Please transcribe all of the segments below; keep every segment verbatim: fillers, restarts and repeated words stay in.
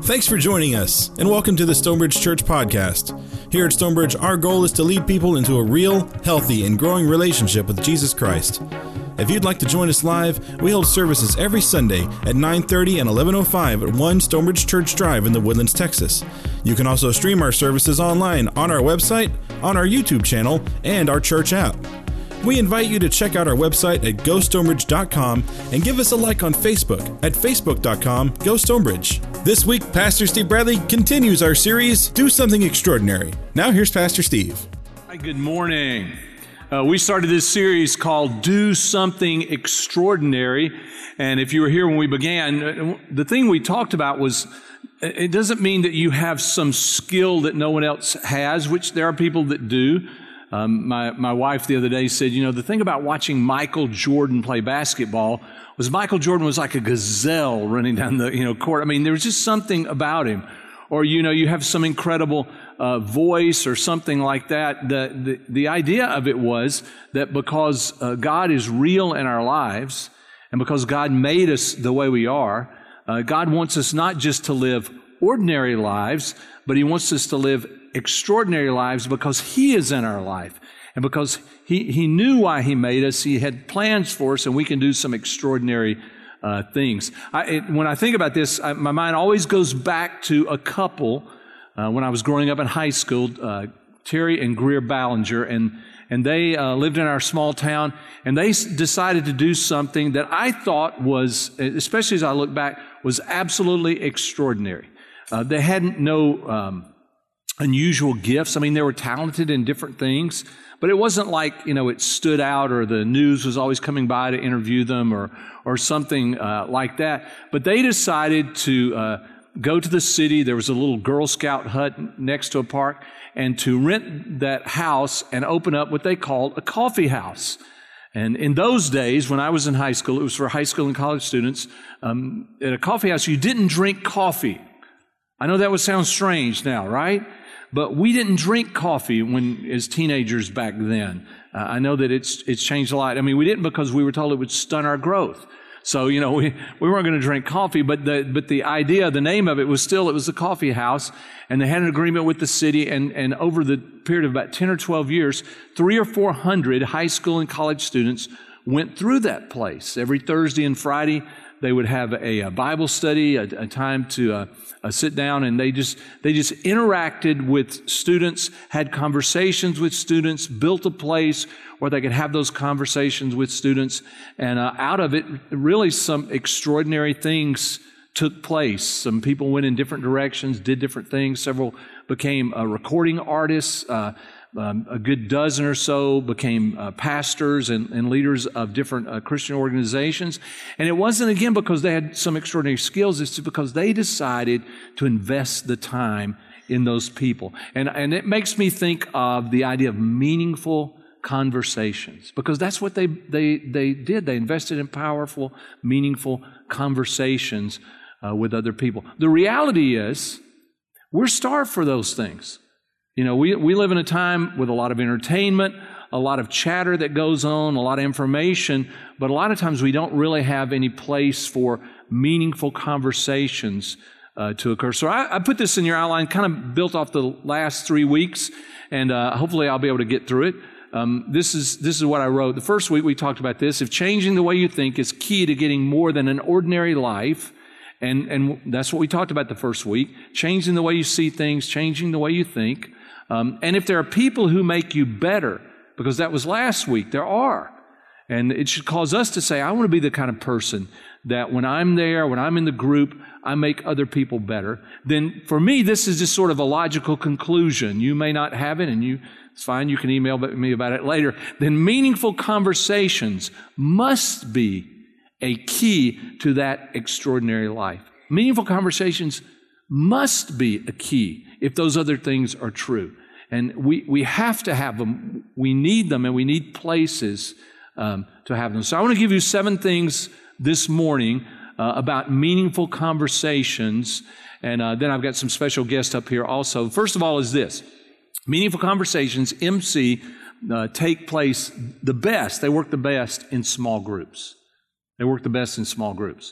Thanks for joining us, and welcome to the Stonebridge Church Podcast. Here at Stonebridge, our goal is to lead people into a real, healthy, and growing relationship with Jesus Christ. If you'd like to join us live, we hold services every Sunday at nine thirty and eleven oh five at one Stonebridge Church Drive in the Woodlands, Texas. You can also stream our services online on our website, on our YouTube channel, and our church app. We invite you to check out our website at go stonebridge dot com and give us a like on Facebook at facebook dot com go stonebridge. This week, Pastor Steve Bradley continues our series, Do Something Extraordinary. Now here's Pastor Steve. Hi, good morning. Uh, we started this series called Do Something Extraordinary. And if you were here when we began, the thing we talked about was it doesn't mean that you have some skill that no one else has, which there are people that do. Um, my, my wife the other day said, you know, the thing about watching Michael Jordan play basketball was Michael Jordan was like a gazelle running down the, you know, court. I mean, there was just something about him. Or, you know, you have some incredible uh, voice or something like that. The, the, the idea of it was that because uh, God is real in our lives and because God made us the way we are, uh, God wants us not just to live ordinary lives, but He wants us to live extraordinary lives because He is in our life. And because He, he knew why He made us, He had plans for us, and we can do some extraordinary uh, things. I, it, when I think about this, I, my mind always goes back to a couple uh, when I was growing up in high school, uh, Terry and Greer Ballinger, and and they uh, lived in our small town, and they s- decided to do something that I thought was, especially as I look back, was absolutely extraordinary. Uh, they hadn't no um, unusual gifts. I mean, they were talented in different things, but it wasn't like, you know, it stood out or the news was always coming by to interview them or or something uh, like that. But they decided to uh, go to the city. There was a little Girl Scout hut next to a park, and to rent that house and open up what they called a coffee house. And in those days, when I was in high school, it was for high school and college students. Um, at a coffee house, you didn't drink coffee. I know that would sound strange now, right? But we didn't drink coffee when as teenagers back then. Uh, I know that it's it's changed a lot. I mean, we didn't because we were told it would stunt our growth. So, you know, we, we weren't going to drink coffee, but the but the idea, the name of it was still, it was a coffee house, and they had an agreement with the city, and, and over the period of about ten or twelve years, three or four hundred high school and college students went through that place. Every Thursday and Friday, they would have a, a Bible study, a, a time to uh, uh, sit down, and they just they just interacted with students, had conversations with students, built a place where they could have those conversations with students, and uh, out of it, really some extraordinary things took place. Some people went in different directions, did different things. Several became uh, recording artists. Uh, Um, a good dozen or so became uh, pastors and, and leaders of different uh, Christian organizations. And it wasn't, again, because they had some extraordinary skills. It's because they decided to invest the time in those people. And, and it makes me think of the idea of meaningful conversations, because that's what they, they, they did. They invested in powerful, meaningful conversations uh, with other people. The reality is we're starved for those things. You know, we, we live in a time with a lot of entertainment, a lot of chatter that goes on, a lot of information, but a lot of times we don't really have any place for meaningful conversations uh, to occur. So I, I put this in your outline, kind of built off the last three weeks, and uh, hopefully I'll be able to get through it. Um, this is this is what I wrote. The first week we talked about this. If changing the way you think is key to getting more than an ordinary life, and, and that's what we talked about the first week, changing the way you see things, changing the way you think. Um, and if there are people who make you better, because that was last week, there are. And it should cause us to say, I want to be the kind of person that when I'm there, when I'm in the group, I make other people better. Then for me, this is just sort of a logical conclusion. You may not have it, and you, it's fine, you can email me about it later. Then meaningful conversations must be a key to that extraordinary life. Meaningful conversations must be a key if those other things are true. And we, we have to have them. We need them, and we need places um, to have them. So I want to give you seven things this morning uh, about meaningful conversations. And uh, then I've got some special guests up here also. First of all is this. Meaningful conversations, M C, uh, take place the best. They work the best in small groups. They work the best in small groups.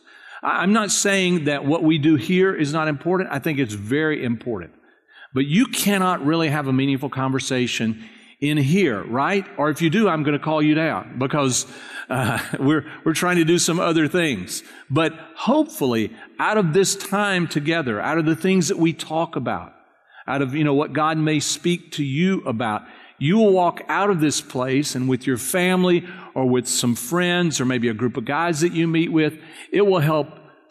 I'm not saying that what we do here is not important. I think it's very important. But you cannot really have a meaningful conversation in here, right? Or if you do, I'm going to call you down because uh, we're we're trying to do some other things. But hopefully, out of this time together, out of the things that we talk about, out of, you know, what God may speak to you about, you will walk out of this place and with your family or with some friends or maybe a group of guys that you meet with, it will help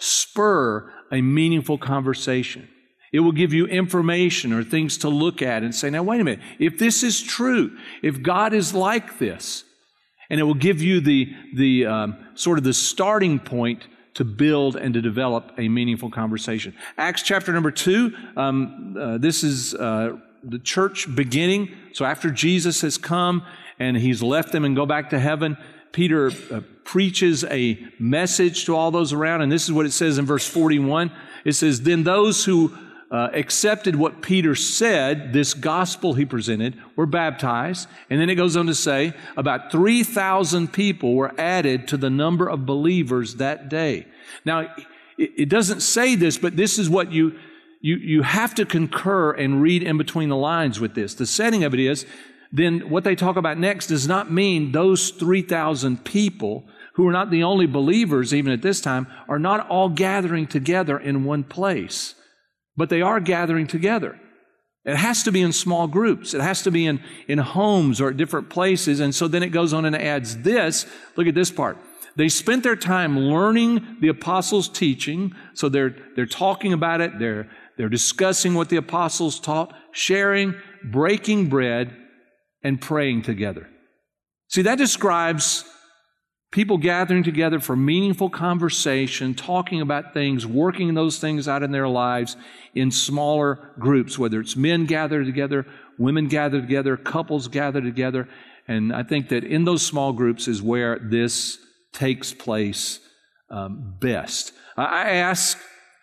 spur a meaningful conversation. It will give you information or things to look at and say, now, wait a minute, if this is true, if God is like this, and it will give you the, the um, sort of the starting point to build and to develop a meaningful conversation. Acts chapter number two, um, uh, this is uh, the church beginning. So after Jesus has come and he's left them and go back to heaven, Peter uh, preaches a message to all those around. And this is what it says in verse forty-one. It says, then those who Uh, accepted what Peter said, this gospel he presented, were baptized. And then it goes on to say about three thousand people were added to the number of believers that day. Now, it, it doesn't say this, but this is what you, you, you have to concur and read in between the lines with this. The setting of it is, then what they talk about next does not mean those three thousand people who are not the only believers even at this time are not all gathering together in one place. But they are gathering together. It has to be in small groups. It has to be in, in homes or at different places. And so then it goes on and adds this. Look at this part. They spent their time learning the apostles' teaching. So they're, they're talking about it. They're, they're discussing what the apostles taught, sharing, breaking bread, and praying together. See, that describes people gathering together for meaningful conversation, talking about things, working those things out in their lives in smaller groups, whether it's men gather together, women gather together, couples gather together. And I think that in those small groups is where this takes place um, best. I asked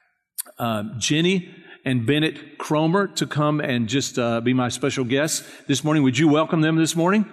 uh, Jenny and Bennett Cromer to come and just uh, be my special guests this morning. Would you welcome them this morning?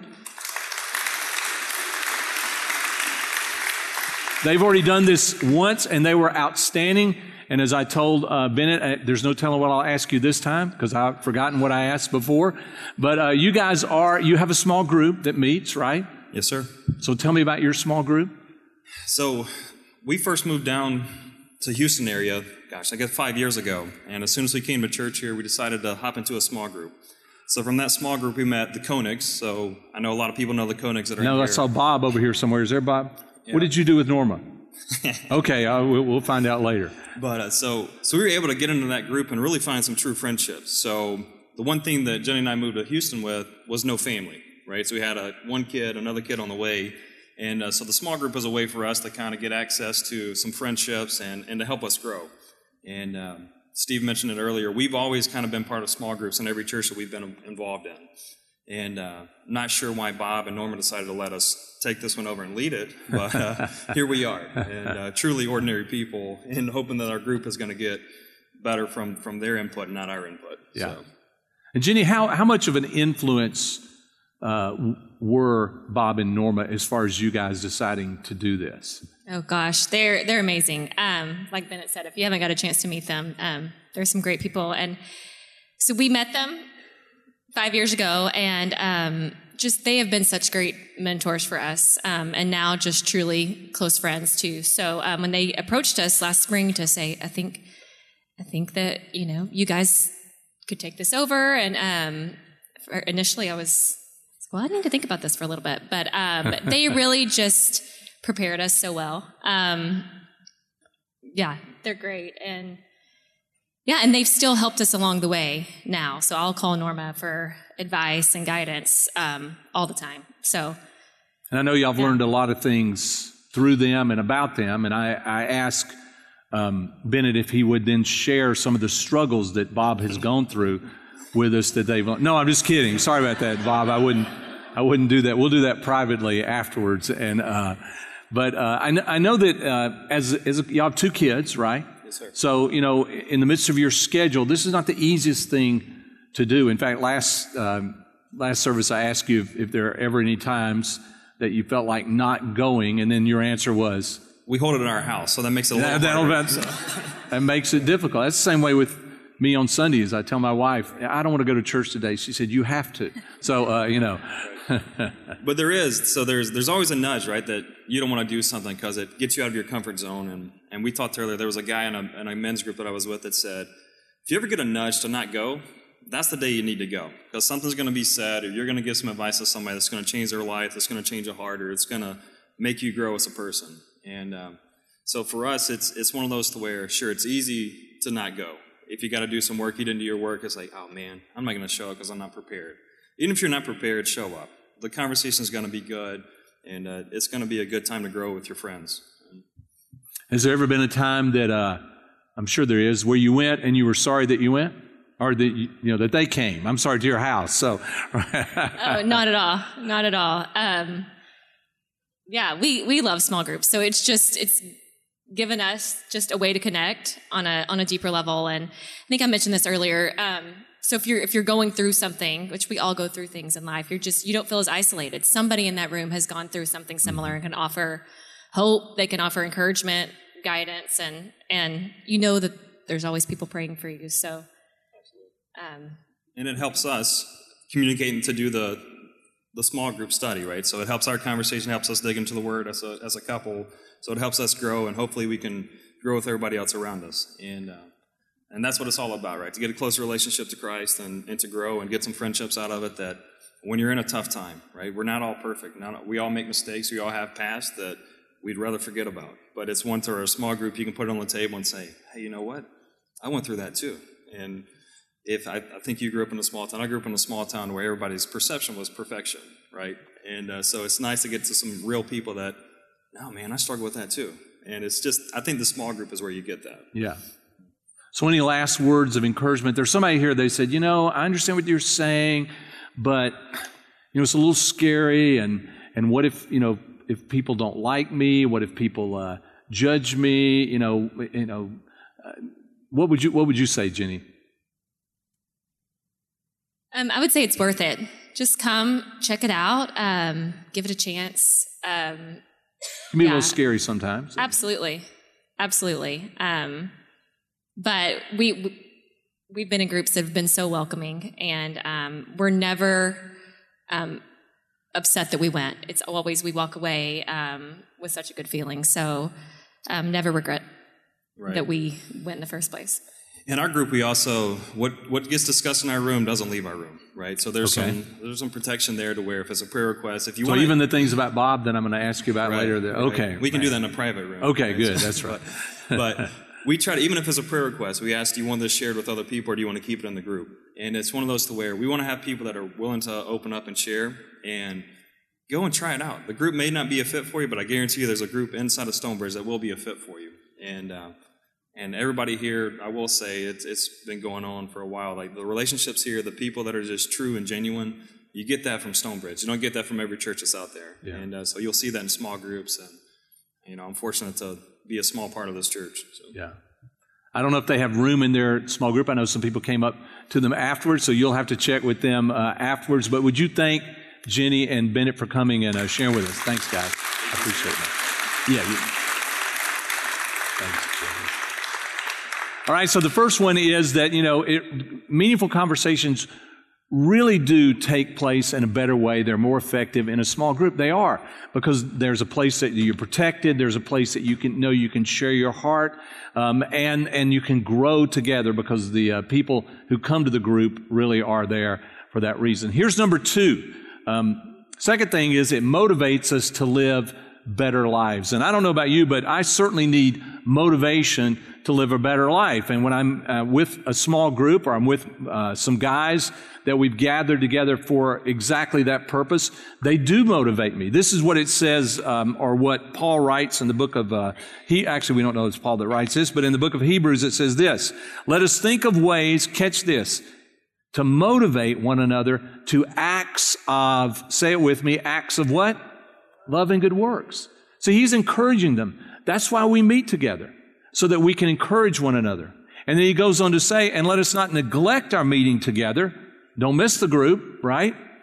They've already done this once, and they were outstanding. And as I told uh, Bennett, uh, there's no telling what I'll ask you this time because I've forgotten what I asked before. But uh, you guys are, you have a small group that meets, right? Yes, sir. So tell me about your small group. So we first moved down to Houston area, gosh, I guess five years ago. And as soon as we came to church here, we decided to hop into a small group. So from that small group, we met the Koenigs. So I know a lot of people know the Koenigs that are no, in here. I saw Bob over here somewhere. Is there Bob? Yeah. What did you do with Norma? Okay, uh, we'll, we'll find out later. But uh, so so we were able to get into that group and really find some true friendships. So the one thing that Jenny and I moved to Houston with was no family, right? So we had a, one kid, another kid on the way. And uh, so the small group was a way for us to kind of get access to some friendships and, and to help us grow. And um, Steve mentioned it earlier. We've always kind of been part of small groups in every church that we've been involved in. And uh, not sure why Bob and Norma decided to let us take this one over and lead it, but uh, here we are, and uh, truly ordinary people, and hoping that our group is going to get better from, from their input, not our input. Yeah. So. And Jenny, how, how much of an influence uh, were Bob and Norma as far as you guys deciding to do this? Oh gosh, they're they're amazing. Um, like Bennett said, if you haven't got a chance to meet them, um, they're some great people, and so we met them five years ago, and um, just they have been such great mentors for us, um, and now just truly close friends too. So um, when they approached us last spring to say, I think, I think that you know you guys could take this over, and um, for initially I was, well, I need to think about this for a little bit, but um, they really just prepared us so well. Um, yeah, they're great, and. Yeah, and they've still helped us along the way now. So I'll call Norma for advice and guidance um, all the time. So, and I know y'all have yeah. learned a lot of things through them and about them. And I, I asked um, Bennett if he would then share some of the struggles that Bob has gone through with us that they've learned. No, I'm just kidding. Sorry about that, Bob. I wouldn't. I wouldn't do that. We'll do that privately afterwards. And uh, but uh, I, kn- I know that uh, as as y'all have two kids, right? So, you know, in the midst of your schedule, this is not the easiest thing to do. In fact, last um, last service, I asked you if, if there are ever any times that you felt like not going, and then your answer was, we hold it in our house, so that makes it a little that, harder. That makes it difficult. That's the same way with me on Sundays. I tell my wife, I don't want to go to church today. She said, you have to. So, uh, you know. But there is, so there's there's always a nudge, right, that you don't want to do something because it gets you out of your comfort zone. And, and we talked earlier, there was a guy in a, in a men's group that I was with that said, if you ever get a nudge to not go, that's the day you need to go. Because something's going to be said, or you're going to give some advice to somebody that's going to change their life, that's going to change a heart, or it's going to make you grow as a person. And um, so for us, it's it's one of those to where, sure, it's easy to not go. If you got to do some work, you didn't do your work, it's like, oh man, I'm not going to show up because I'm not prepared. Even if you're not prepared, show up. The conversation is going to be good, and uh, it's going to be a good time to grow with your friends. Has there ever been a time that, uh, I'm sure there is, where you went and you were sorry that you went? Or that you, you know that they came? I'm sorry, to your house. So, oh, not at all, not at all. Um, yeah, we we love small groups, so it's just it's given us just a way to connect on a on a deeper level. And I think I mentioned this earlier. Um, so if you're if you're going through something, which we all go through things in life, you're just you don't feel as isolated. Somebody in that room has gone through something similar and can offer hope. They can offer encouragement, guidance, and and you know that there's always people praying for you. So. Um, and it helps us communicating to do the the small group study, right? So it helps our conversation, helps us dig into the Word as a as a couple. So it helps us grow, and hopefully we can grow with everybody else around us. And uh, and that's what it's all about, right? To get a closer relationship to Christ and, and to grow and get some friendships out of it. That when you're in a tough time, right? We're not all perfect. Not, we all make mistakes. We all have past that we'd rather forget about. But it's one to our small group. You can put it on the table and say, hey, you know what? I went through that too, and If I, I think you grew up in a small town. I grew up in a small town where everybody's perception was perfection, right? And uh, so it's nice to get to some real people that, no, man, I struggle with that too. And it's just, I think the small group is where you get that. Yeah. So any last words of encouragement? There's somebody here, they said, you know, I understand what you're saying, but, you know, it's a little scary. And, and what if, you know, if people don't like me? What if people uh, judge me? You know, you know, uh, what would you, what would you say, Jenny? Um, I would say it's worth it. Just come, check it out, um, give it a chance. Um, it can be yeah. a little scary sometimes. Absolutely, absolutely. Um, but we we've been in groups that have been so welcoming, and um, we're never um, upset that we went. It's always we walk away um, with such a good feeling. So um, never regret right. that we went in the first place. In our group, we also, what, what gets discussed in our room doesn't leave our room, right? So there's okay. some there's some protection there to where if it's a prayer request, if you so want even the things about Bob that I'm going to ask you about right, later, that, right. okay. We can right. do that in a private room. Okay, right? good, so, that's right. But, but we try to, even if it's a prayer request, we ask, do you want this shared with other people or do you want to keep it in the group? And it's one of those to where we want to have people that are willing to open up and share and go and try it out. The group may not be a fit for you, but I guarantee you there's a group inside of Stonebridge that will be a fit for you. And, uh, And everybody here, I will say, it's it's been going on for a while. Like the relationships here, the people that are just true and genuine, you get that from Stonebridge. You don't get that from every church that's out there. Yeah. And uh, so you'll see that in small groups. And, you know, I'm fortunate to be a small part of this church. So. Yeah. I don't know if they have room in their small group. I know some people came up to them afterwards, so you'll have to check with them uh, afterwards. But would you thank Jenny and Bennett for coming and uh, sharing with us? Thanks, guys. I appreciate that. Yeah. You, thanks, Jenny. All right, so the first one is that, you know, it, meaningful conversations really do take place in a better way. They're more effective in a small group. They are, because there's a place that you're protected. There's a place that you can know you can share your heart, um, and, and you can grow together because the uh, people who come to the group really are there for that reason. Here's number two. Um, second thing is it motivates us to live better lives. And I don't know about you, but I certainly need motivation to live a better life. And when I'm uh, with a small group or I'm with uh, some guys that we've gathered together for exactly that purpose, they do motivate me. This is what it says, um, or what Paul writes in the book of, uh, he actually we don't know it's Paul that writes this, but in the book of Hebrews it says this: let us think of ways, catch this, to motivate one another to acts of, say it with me, acts of what? Love and good works. So he's encouraging them. That's why we meet together, so that we can encourage one another. And then he goes on to say, and let us not neglect our meeting together. Don't miss the group, right?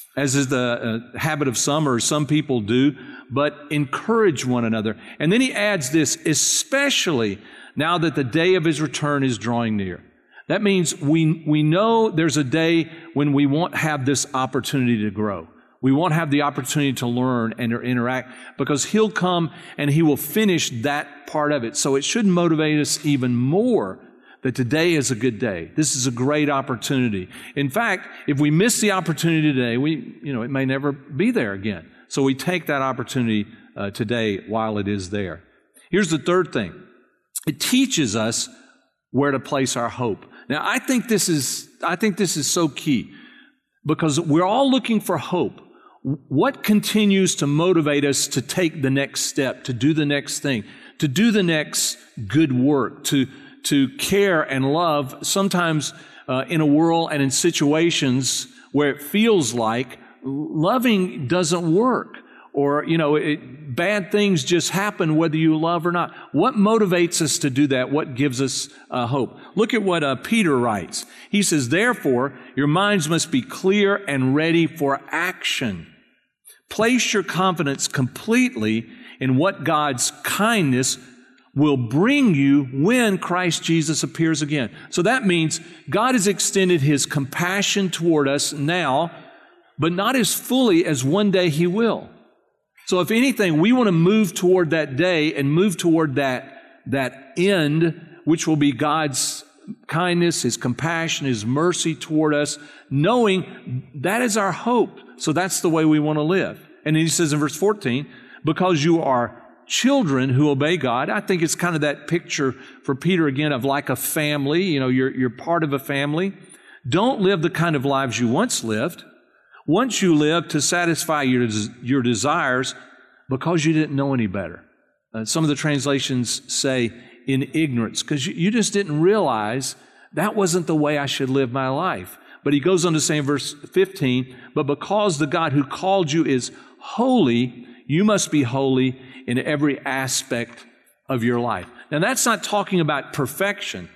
as is the uh, habit of some or some people do, but encourage one another. And then he adds this, especially now that the day of his return is drawing near. That means we, we know there's a day when we won't have this opportunity to grow. We won't have the opportunity to learn and to interact because he'll come and he will finish that part of it. So it should motivate us even more that today is a good day. This is a great opportunity. In fact, if we miss the opportunity today, we, you know, it may never be there again. So we take that opportunity uh, today while it is there. Here's the third thing. It teaches us where to place our hope. Now, I think this is, I think this is so key because we're all looking for hope. What continues to motivate us to take the next step, to do the next thing, to do the next good work, to, to care and love, sometimes uh, in a world and in situations where it feels like loving doesn't work or, you know, it, bad things just happen whether you love or not. What motivates us to do that? What gives us uh, hope? Look at what uh, Peter writes. He says, therefore, your minds must be clear and ready for action. Place your confidence completely in what God's kindness will bring you when Christ Jesus appears again. So that means God has extended His compassion toward us now, but not as fully as one day He will. So if anything, we want to move toward that day and move toward that, that end, which will be God's kindness, His compassion, His mercy toward us, knowing that is our hope. So that's the way we want to live. And then he says in verse fourteen, because you are children who obey God. I think it's kind of that picture for Peter again of like a family. You know, you're, you're part of a family. Don't live the kind of lives you once lived. Once you lived to satisfy your, your desires because you didn't know any better. Uh, some of the translations say in ignorance because you, you just didn't realize that wasn't the way I should live my life. But he goes on to say in verse fifteen, but because the God who called you is holy, you must be holy in every aspect of your life. Now that's not talking about perfection.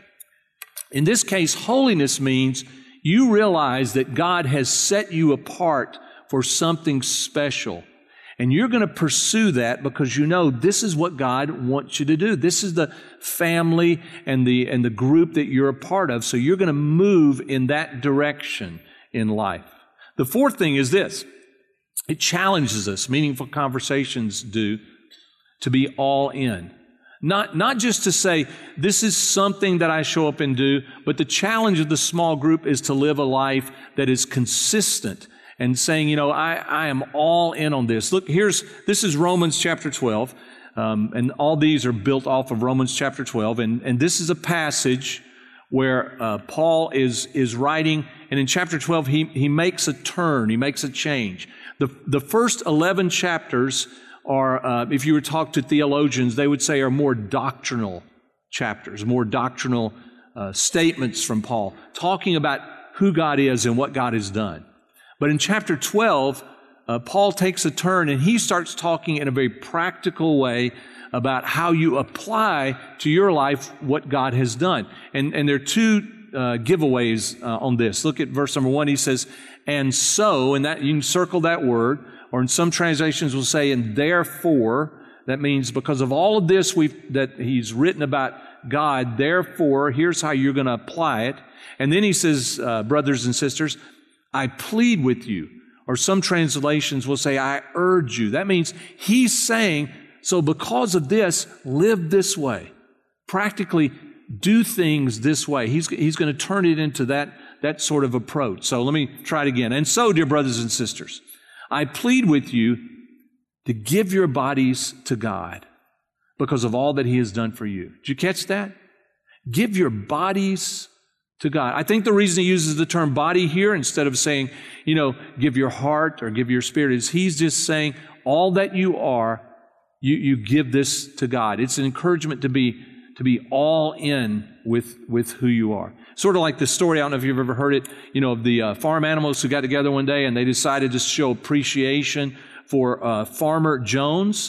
In this case, holiness means you realize that God has set you apart for something special. And you're going to pursue that because you know this is what God wants you to do. This is the family and the, and the group that you're a part of. So you're going to move in that direction in life. The fourth thing is this. It challenges us, meaningful conversations do, to be all in. Not, not just to say, this is something that I show up and do, but the challenge of the small group is to live a life that is consistent and saying, you know, I, I am all in on this. Look, here's, this is Romans chapter twelve, um, and all these are built off of Romans chapter twelve, and, and this is a passage where uh, Paul is, is writing, and in chapter twelve, he, he makes a turn, he makes a change. The, the first eleven chapters are, uh, if you were to talk to theologians, they would say are more doctrinal chapters, more doctrinal uh, statements from Paul, talking about who God is and what God has done. But in chapter twelve, uh, Paul takes a turn and he starts talking in a very practical way about how you apply to your life what God has done. And, and there are two uh, giveaways uh, on this. Look at verse number one. He says, and so, and that you can circle that word, or in some translations will say, and therefore. That means because of all of this we've, that he's written about God, therefore, here's how you're going to apply it. And then he says, uh, brothers and sisters, I plead with you. Or some translations will say, I urge you. That means he's saying, so because of this, live this way. Practically do things this way. He's, he's going to turn it into that, that sort of approach. So let me try it again. And so, dear brothers and sisters, I plead with you to give your bodies to God because of all that He has done for you. Did you catch that? Give your bodies to God. I think the reason he uses the term body here instead of saying, you know, give your heart or give your spirit is he's just saying all that you are, you, you give this to God. It's an encouragement to be, to be all in with, with who you are. Sort of like the story, I don't know if you've ever heard it, you know, of the uh, farm animals who got together one day and they decided to show appreciation for uh, Farmer Jones.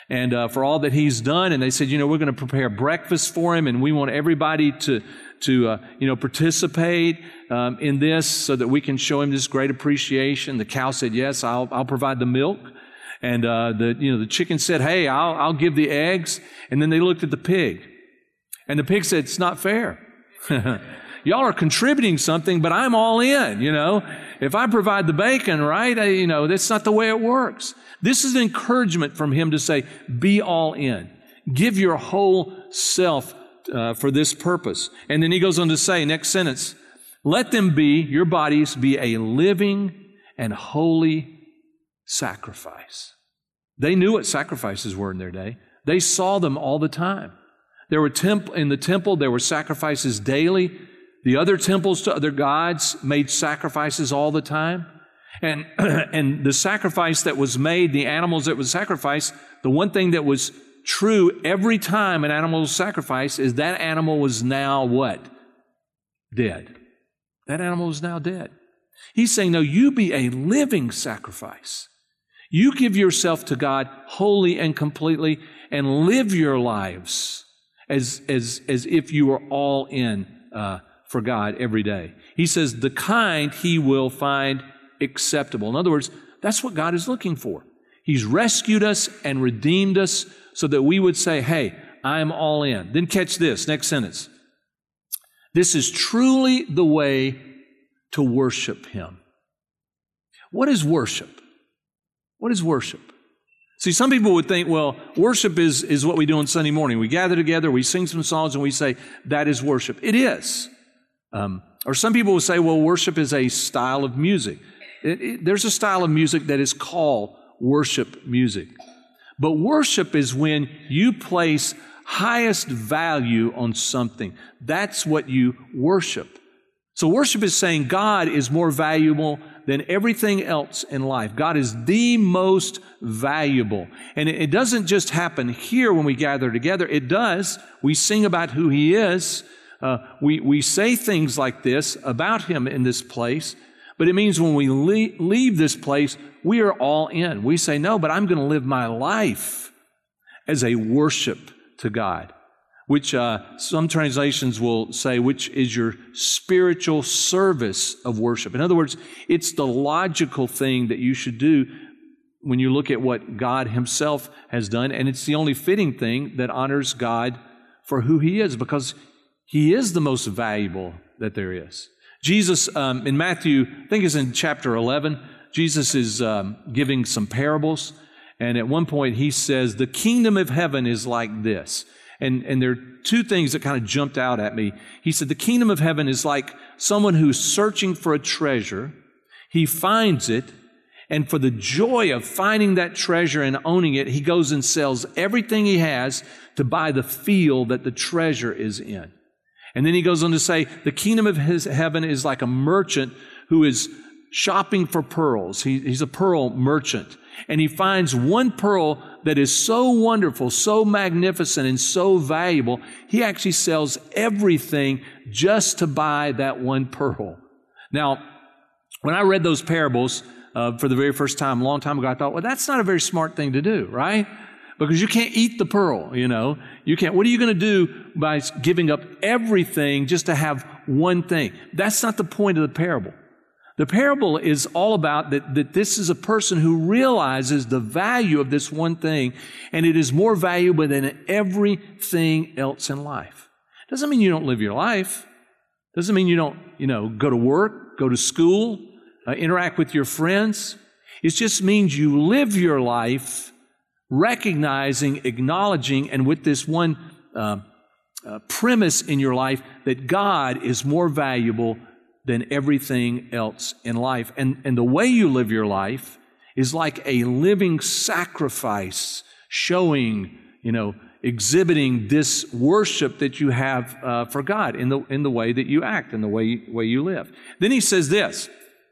and uh, for all that he's done. And they said, you know, we're going to prepare breakfast for him, and we want everybody to, to uh, you know, participate um, in this so that we can show him this great appreciation. The cow said, yes, I'll, I'll provide the milk. And uh, the, you know, the chicken said, hey, I'll, I'll give the eggs. And then they looked at the pig. And the pig said, it's not fair. Y'all are contributing something, but I'm all in, you know. If I provide the bacon, right, I, you know, that's not the way it works. This is an encouragement from him to say, be all in. Give your whole self uh, for this purpose. And then he goes on to say, next sentence, let them be, your bodies, be a living and holy sacrifice. They knew what sacrifices were in their day. They saw them all the time. There were temp- in the temple, there were sacrifices daily. The other temples to other gods made sacrifices all the time. And, and the sacrifice that was made, the animals that was sacrificed, the one thing that was true every time an animal was sacrificed is that animal was now what? Dead. That animal was now dead. He's saying, no, you be a living sacrifice. You give yourself to God wholly and completely and live your lives as, as, as if you were all in uh, for God every day. He says, the kind he will find acceptable. In other words, that's what God is looking for. He's rescued us and redeemed us so that we would say, hey, I'm all in. Then catch this, next sentence. This is truly the way to worship Him. What is worship? What is worship? See, some people would think, well, worship is, is what we do on Sunday morning. We gather together, we sing some songs, and we say, that is worship. It is. Um, or some people will say, well, worship is a style of music. It, it, there's a style of music that is called worship music. But worship is when you place highest value on something. That's what you worship. So worship is saying God is more valuable than everything else in life. God is the most valuable. And it, it doesn't just happen here when we gather together. It does. We sing about who He is. Uh, we, we say things like this about Him in this place. But it means when we leave, leave this place, we are all in. We say, no, but I'm going to live my life as a worship to God, which uh, some translations will say, which is your spiritual service of worship. In other words, it's the logical thing that you should do when you look at what God Himself has done, and it's the only fitting thing that honors God for who He is, because He is the most valuable that there is. Jesus, um, in Matthew, I think it's in chapter eleven, Jesus is um, giving some parables, and at one point He says, the kingdom of heaven is like this. And, and there are two things that kind of jumped out at me. He said, the kingdom of heaven is like someone who's searching for a treasure. He finds it, and for the joy of finding that treasure and owning it, he goes and sells everything he has to buy the field that the treasure is in. And then he goes on to say, the kingdom of his heaven is like a merchant who is shopping for pearls. He, he's a pearl merchant. And he finds one pearl that is so wonderful, so magnificent, and so valuable, he actually sells everything just to buy that one pearl. Now, when I read those parables uh, for the very first time, a long time ago, I thought, well, that's not a very smart thing to do, right? Because you can't eat the pearl, you know. You can't. What are you going to do by giving up everything just to have one thing? That's not the point of the parable. The parable is all about that, that this is a person who realizes the value of this one thing, and it is more valuable than everything else in life. Doesn't mean you don't live your life. Doesn't mean you don't, you know, go to work, go to school, uh, interact with your friends. It just means you live your life recognizing, acknowledging, and with this one uh, uh, premise in your life that God is more valuable than everything else in life. And, and the way you live your life is like a living sacrifice, showing, you know, exhibiting this worship that you have uh, for God in the in the way that you act, in the way, way you live. Then he says this,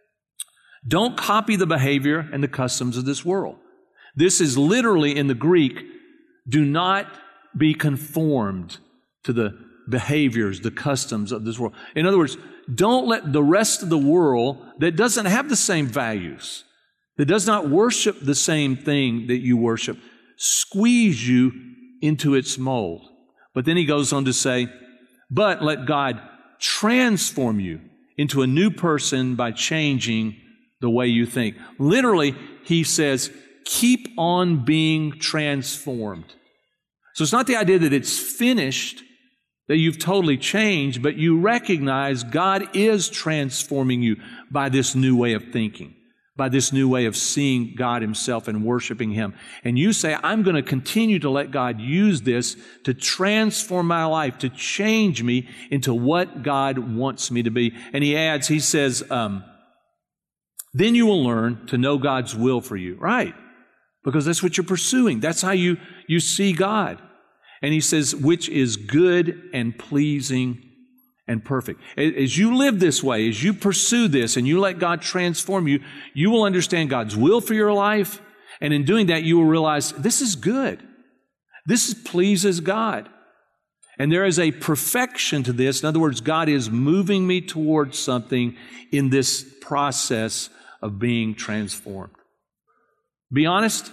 don't copy the behavior and the customs of this world. This is literally in the Greek, do not be conformed to the behaviors, the customs of this world. In other words, don't let the rest of the world that doesn't have the same values, that does not worship the same thing that you worship, squeeze you into its mold. But then he goes on to say, but let God transform you into a new person by changing the way you think. Literally, he says, keep on being transformed. So it's not the idea that it's finished, that you've totally changed, but you recognize God is transforming you by this new way of thinking, by this new way of seeing God Himself and worshiping Him. And you say, I'm going to continue to let God use this to transform my life, to change me into what God wants me to be. And he adds, he says, um, then you will learn to know God's will for you. Right. Because that's what you're pursuing. That's how you, you see God. And he says, which is good and pleasing and perfect. As you live this way, as you pursue this and you let God transform you, you will understand God's will for your life. And in doing that, you will realize this is good. This pleases God. And there is a perfection to this. In other words, God is moving me towards something in this process of being transformed. Be honest,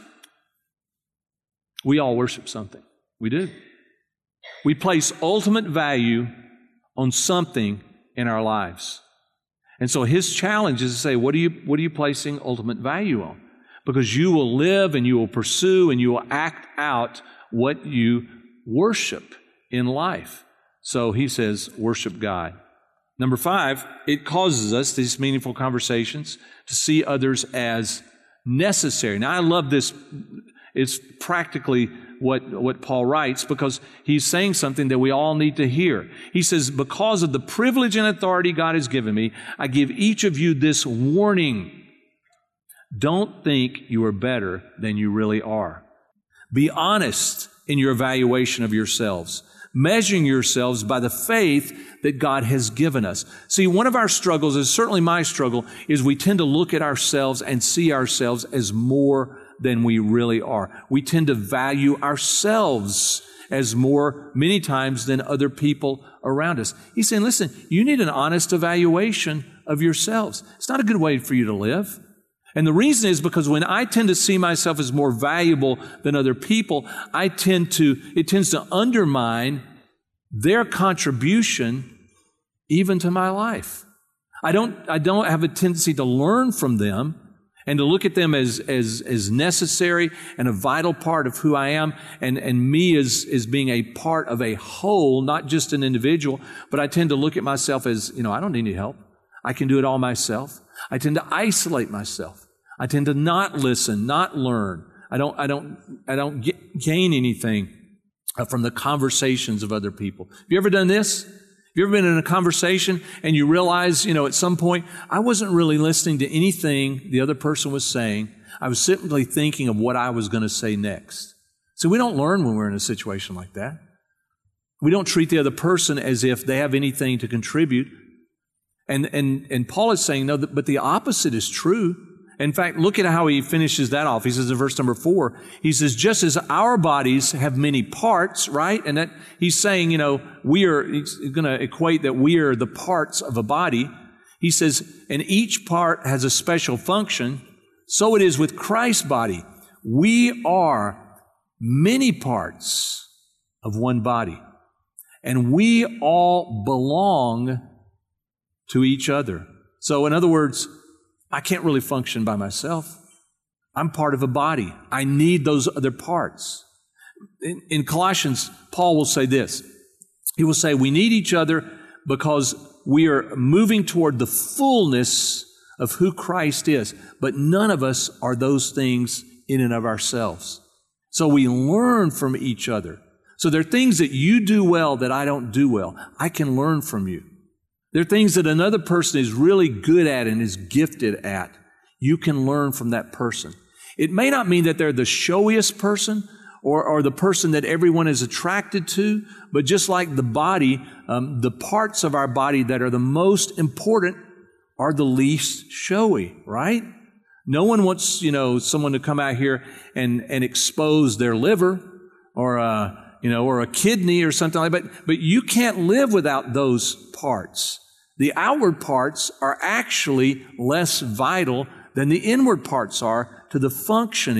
we all worship something. We do. We place ultimate value on something in our lives. And so his challenge is to say, what are you, what are you placing ultimate value on? Because you will live and you will pursue and you will act out what you worship in life. So he says, worship God. Number five, it causes us, these meaningful conversations, to see others as necessary. Now, I love this. It's practically what, what Paul writes, because he's saying something that we all need to hear. He says, because of the privilege and authority God has given me, I give each of you this warning. Don't think you are better than you really are. Be honest in your evaluation of yourselves, measuring yourselves by the faith that God has given us. See, one of our struggles, is certainly my struggle, is we tend to look at ourselves and see ourselves as more than we really are. We tend to value ourselves as more, many times, than other people around us. He's saying, listen, you need an honest evaluation of yourselves. It's not a good way for you to live. And the reason is because when I tend to see myself as more valuable than other people, I tend to, it tends to undermine their contribution even to my life. I don't, I don't have a tendency to learn from them and to look at them as, as, as necessary and a vital part of who I am, and, and me as, as being a part of a whole, not just an individual, but I tend to look at myself as, you know, I don't need any help. I can do it all myself. I tend to isolate myself. I tend to not listen, not learn. I don't, I don't, I don't get, gain anything from the conversations of other people. Have you ever done this? Have you ever been in a conversation and you realize, you know, at some point, I wasn't really listening to anything the other person was saying. I was simply thinking of what I was going to say next. So we don't learn when we're in a situation like that. We don't treat the other person as if they have anything to contribute. And, and, and Paul is saying, no, but the opposite is true. In fact, look at how he finishes that off. He says in verse number four, he says, just as our bodies have many parts, right? And that he's saying, you know, we are, he's going to equate that we are the parts of a body. He says, and each part has a special function. So it is with Christ's body. We are many parts of one body, and we all belong to each other. So in other words, I can't really function by myself. I'm part of a body. I need those other parts. In, in Colossians, Paul will say this. He will say, we need each other because we are moving toward the fullness of who Christ is. But none of us are those things in and of ourselves. So we learn from each other. So there are things that you do well that I don't do well. I can learn from you. There are things that another person is really good at and is gifted at. You can learn from that person. It may not mean that they're the showiest person or, or the person that everyone is attracted to, but just like the body, um, the parts of our body that are the most important are the least showy, right? No one wants, you know, someone to come out here and, and expose their liver or, uh, you know, or a kidney or something like that. But, but you can't live without those parts. The outward parts are actually less vital than the inward parts are to the functioning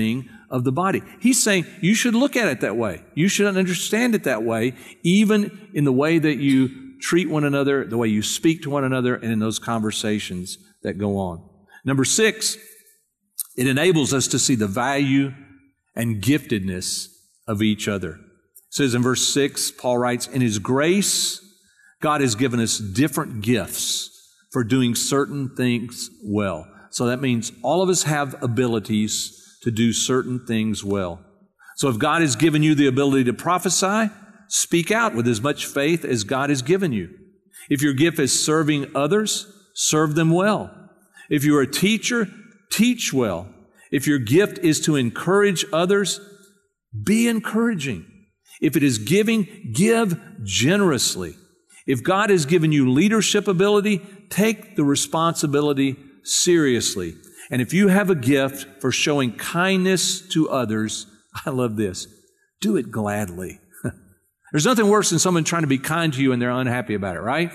of the body. He's saying you should look at it that way. You should understand it that way, even in the way that you treat one another, the way you speak to one another, and in those conversations that go on. Number six, it enables us to see the value and giftedness of each other. It says in verse six, Paul writes, in His grace, God has given us different gifts for doing certain things well. So that means all of us have abilities to do certain things well. So if God has given you the ability to prophesy, speak out with as much faith as God has given you. If your gift is serving others, serve them well. If you're a teacher, teach well. If your gift is to encourage others, be encouraging. If it is giving, give generously. If God has given you leadership ability, take the responsibility seriously. And if you have a gift for showing kindness to others, I love this, do it gladly. There's nothing worse than someone trying to be kind to you and they're unhappy about it, right?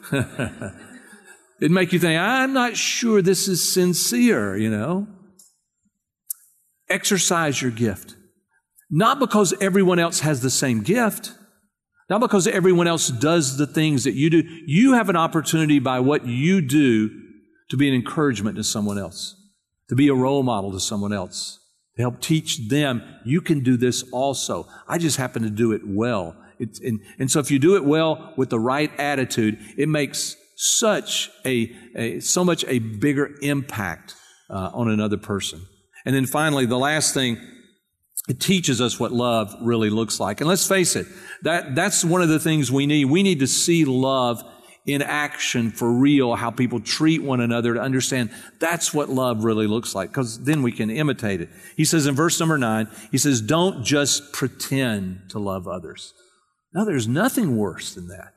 It'd make you think, I'm not sure this is sincere, you know. Exercise your gift. Not because everyone else has the same gift, not because everyone else does the things that you do. You have an opportunity by what you do to be an encouragement to someone else, to be a role model to someone else, to help teach them, you can do this also. I just happen to do it well. It's, and, and so if you do it well with the right attitude, it makes such a, a so much a bigger impact uh, on another person. And then finally, the last thing, it teaches us what love really looks like. And let's face it, that, that's one of the things we need. We need to see love in action for real, how people treat one another, to understand that's what love really looks like, because then we can imitate it. He says in verse number nine, he says, don't just pretend to love others. No, there's nothing worse than that.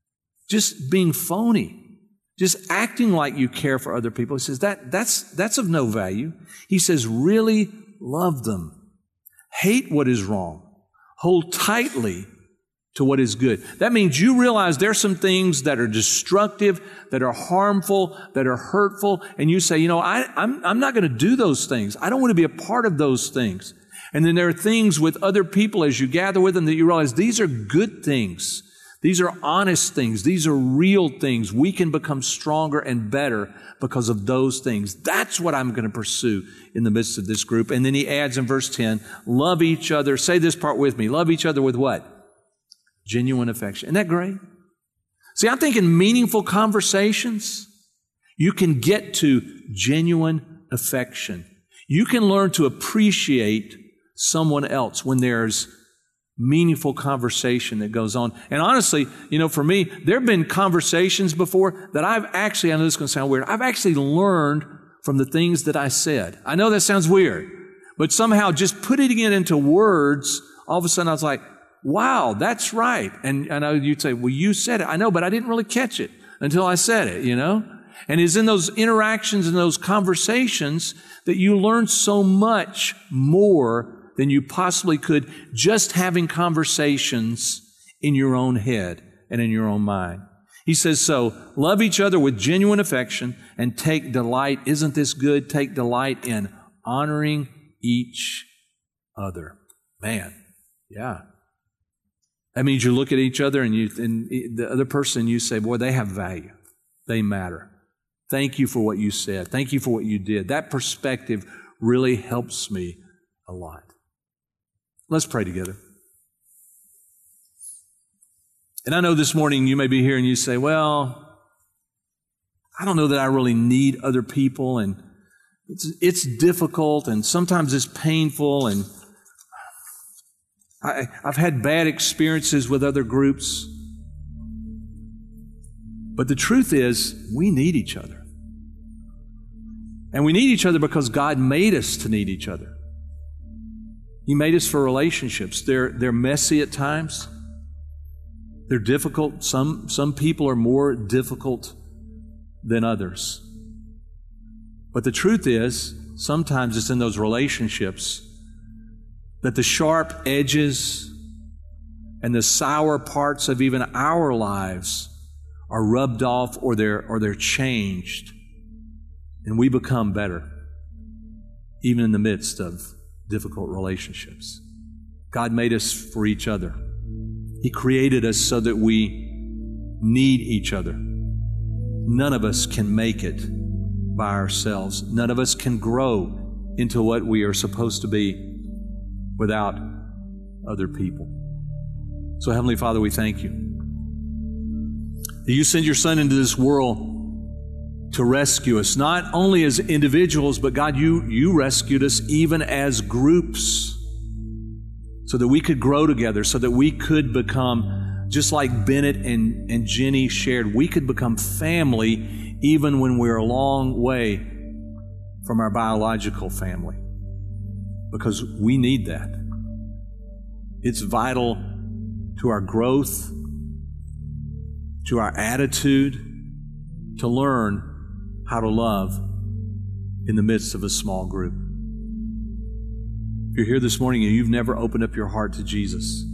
Just being phony, just acting like you care for other people. He says that that's that's of no value. He says, really love them. Hate what is wrong. Hold tightly to what is good. That means you realize there's some things that are destructive, that are harmful, that are hurtful, and you say, you know, I, I'm, I'm not going to do those things. I don't want to be a part of those things. And then there are things with other people as you gather with them that you realize these are good things. These are honest things. These are real things. We can become stronger and better because of those things. That's what I'm going to pursue in the midst of this group. And then he adds in verse ten, love each other. Say this part with me. Love each other with what? Genuine affection. Isn't that great? See, I'm thinking meaningful conversations. You can get to genuine affection. You can learn to appreciate someone else when there's meaningful conversation that goes on. And honestly, you know, for me, there have been conversations before that I've actually, I know this is going to sound weird, I've actually learned from the things that I said. I know that sounds weird, but somehow just putting it into words, all of a sudden I was like, wow, that's right. And I know you'd say, well, you said it. I know, but I didn't really catch it until I said it, you know? And it's in those interactions and those conversations that you learn so much more than you possibly could just having conversations in your own head and in your own mind. He says, so love each other with genuine affection and take delight. Isn't this good? Take delight in honoring each other. Man, yeah. That means you look at each other and you, and the other person, you say, boy, they have value. They matter. Thank you for what you said. Thank you for what you did. That perspective really helps me a lot. Let's pray together. And I know this morning you may be here and you say, well, I don't know that I really need other people, and it's, it's difficult, and sometimes it's painful, and I, I've had bad experiences with other groups. But the truth is, we need each other. And we need each other because God made us to need each other. He made us for relationships. They're, they're messy at times. They're difficult. Some, some people are more difficult than others. But the truth is, sometimes it's in those relationships that the sharp edges and the sour parts of even our lives are rubbed off, or they're, or they're changed. And we become better, even in the midst of difficult relationships. God made us for each other. He created us so that we need each other. None of us can make it by ourselves. None of us can grow into what we are supposed to be without other people. So, Heavenly Father, we thank you that you send your Son into this world to rescue us, not only as individuals, but God, you, you rescued us even as groups so that we could grow together, so that we could become, just like Bennett and, and Jenny shared, we could become family even when we're a long way from our biological family, because we need that. It's vital to our growth, to our attitude, to learn how to love in the midst of a small group. If you're here this morning and you've never opened up your heart to Jesus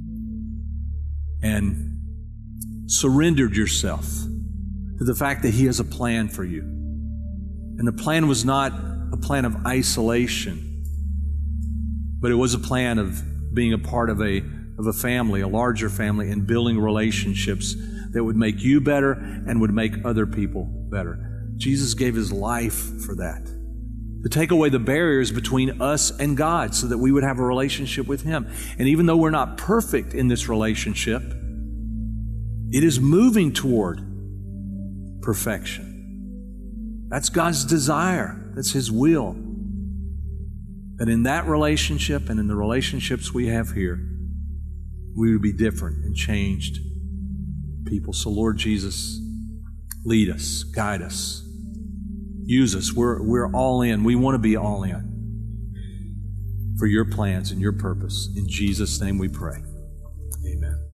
and surrendered yourself to the fact that He has a plan for you, and the plan was not a plan of isolation, but it was a plan of being a part of a, of a family, a larger family, and building relationships that would make you better and would make other people better. Jesus gave His life for that, to take away the barriers between us and God so that we would have a relationship with Him. And even though we're not perfect in this relationship, it is moving toward perfection. That's God's desire. That's His will. That in that relationship and in the relationships we have here, we would be different and changed people. So Lord Jesus, lead us, guide us, use us. We're, we're all in. We want to be all in for your plans and your purpose. In Jesus' name we pray. Amen.